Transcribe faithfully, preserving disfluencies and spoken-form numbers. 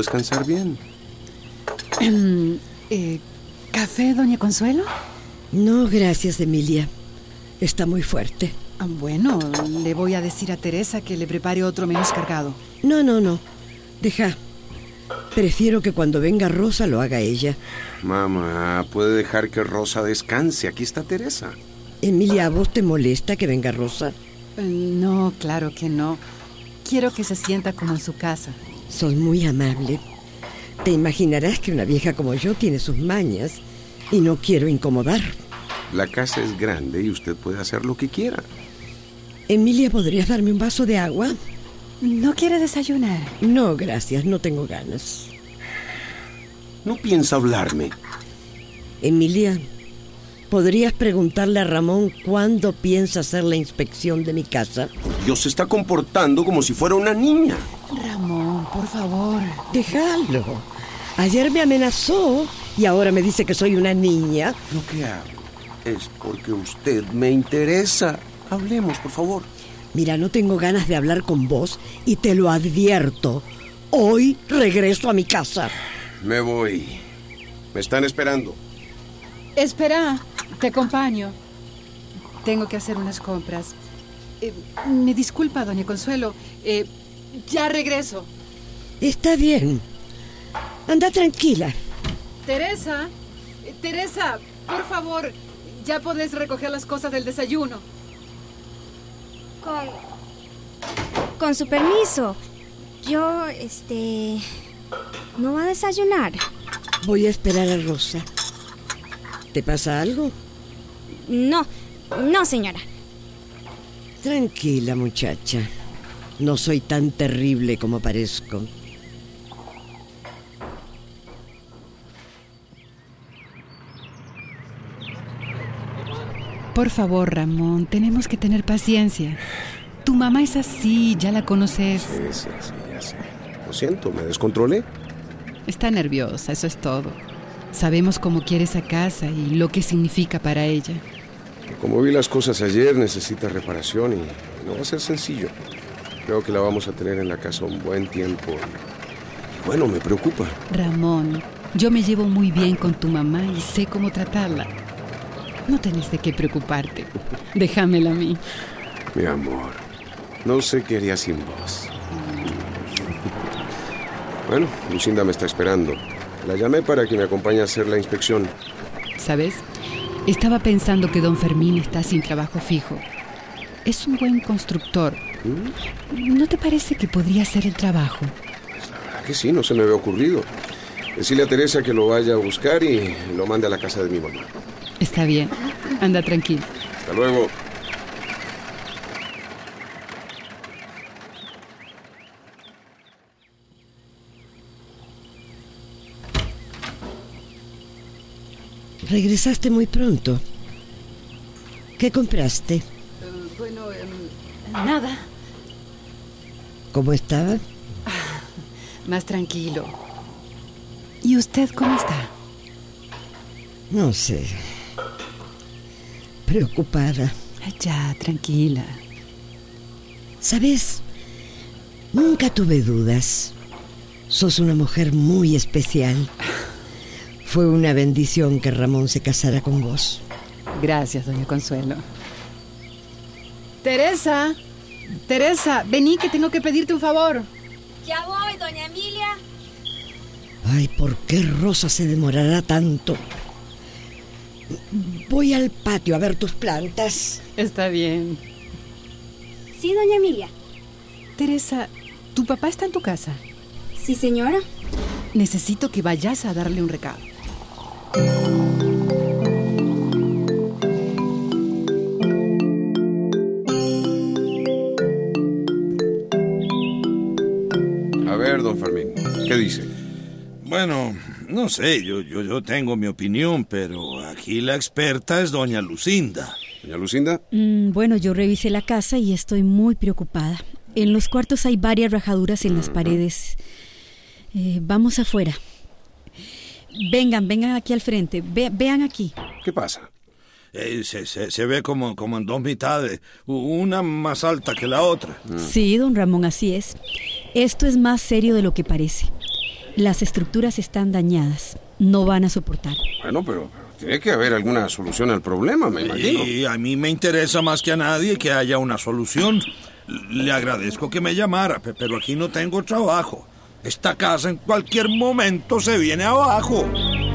descansar bien. eh, ¿Café, doña Consuelo? No, gracias, Emilia. Está muy fuerte. Ah, bueno, le voy a decir a Teresa que le prepare otro menos cargado. No, no, no. Deja. Prefiero que cuando venga Rosa lo haga ella. Mamá, puede dejar que Rosa descanse. Aquí está Teresa. Emilia, ¿a vos te molesta que venga Rosa? Eh, no, claro que no. Quiero que se sienta como en su casa. Sos muy amable. Te imaginarás que una vieja como yo tiene sus mañas y no quiero incomodar. La casa es grande y usted puede hacer lo que quiera. Emilia, ¿podrías darme un vaso de agua? ¿No quiere desayunar? No, gracias, no tengo ganas. ¿No piensa hablarme? Emilia, ¿podrías preguntarle a Ramón cuándo piensa hacer la inspección de mi casa? Dios, se está comportando como si fuera una niña. Ramón, por favor. Déjalo. Ayer me amenazó y ahora me dice que soy una niña. Lo que hago es porque usted me interesa. Hablemos, por favor. Mira, no tengo ganas de hablar con vos y te lo advierto. Hoy regreso a mi casa. Me voy. Me están esperando. Espera, te acompaño. Tengo que hacer unas compras. Eh, me disculpa, doña Consuelo. Eh, ya regreso. Está bien. Anda tranquila. Teresa, eh, Teresa, por favor, ya podés recoger las cosas del desayuno. Con... Con su permiso. Yo, este... ¿no va a desayunar? Voy a esperar a Rosa. ¿Te pasa algo? No, no, señora. Tranquila, muchacha. No soy tan terrible como parezco. Por favor, Ramón, tenemos que tener paciencia. Tu mamá es así, ya la conoces. Sí, sí, sí, ya sé. Lo siento, me descontrolé. Está nerviosa, eso es todo. Sabemos cómo quiere esa casa y lo que significa para ella. Como vi las cosas ayer, necesita reparación y no va a ser sencillo. Creo que la vamos a tener en la casa un buen tiempo. Y bueno, me preocupa. Ramón, yo me llevo muy bien con tu mamá y sé cómo tratarla. No tenés de qué preocuparte. Déjamela a mí. Mi amor, no sé qué haría sin vos. Bueno, Lucinda me está esperando. La llamé para que me acompañe a hacer la inspección. ¿Sabes? Estaba pensando que don Fermín está sin trabajo fijo. Es un buen constructor. ¿Mm? ¿No te parece que podría hacer el trabajo? Pues la verdad que sí, no se me había ocurrido. Decirle a Teresa que lo vaya a buscar y lo mande a la casa de mi mamá. Está bien. Anda tranquilo. Hasta luego. Regresaste muy pronto. ¿Qué compraste? Uh, bueno, um, nada. ¿Cómo estaba? Ah, más tranquilo. ¿Y usted cómo está? No sé. Preocupada. Ya, tranquila. ¿Sabes? Nunca tuve dudas. Sos una mujer muy especial. Fue una bendición que Ramón se casara con vos. Gracias, doña Consuelo. Teresa, Teresa, vení que tengo que pedirte un favor. Ya voy, doña Emilia. Ay, ¿por qué Rosa se demorará tanto? Voy al patio a ver tus plantas. Está bien. Sí, doña Emilia. Teresa, ¿tu papá está en tu casa? Sí, señora. Necesito que vayas a darle un recado. A ver, don Fermín, ¿qué dice? Bueno, no sé, yo, yo, yo tengo mi opinión, pero aquí la experta es doña Lucinda. ¿Doña Lucinda? Mm, bueno, yo revisé la casa y estoy muy preocupada. En los cuartos hay varias rajaduras en las paredes. Eh, vamos afuera. Vengan, vengan aquí al frente. Ve, vean aquí. ¿Qué pasa? Eh, se, se, se ve como, como en dos mitades, una más alta que la otra. Sí, don Ramón, así es. Esto es más serio de lo que parece. Las estructuras están dañadas. No van a soportar. Bueno, pero, pero tiene que haber alguna solución al problema, me imagino. Y a mí me interesa más que a nadie que haya una solución. Le agradezco que me llamara, pero aquí no tengo trabajo. Esta casa en cualquier momento se viene abajo.